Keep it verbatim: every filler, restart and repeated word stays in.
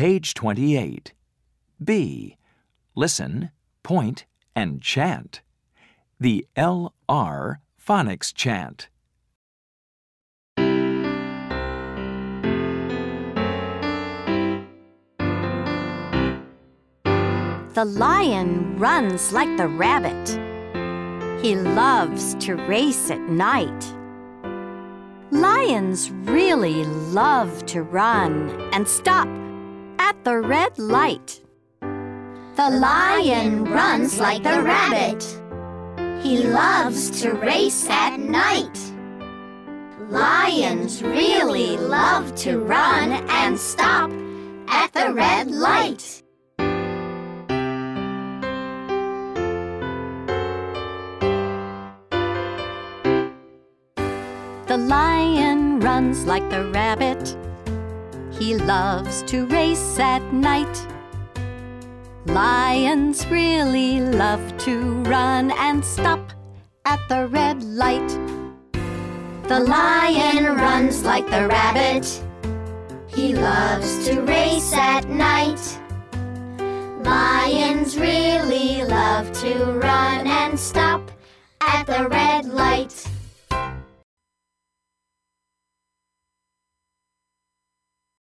Page twenty-eight. B. Listen, point, and chant. The L R phonics chant. The lion runs like the rabbit. He loves to race at night. Lions really love to run and stop at the red light. The lion runs like the rabbit. He loves to race at night. Lions really love to run and stop at the red light. The lion runs like the rabbit. He loves to race at night. Lions really love to run and stop at the red light. The lion runs like the rabbit. He loves to race at night. Lions really love to run and stop at the red light.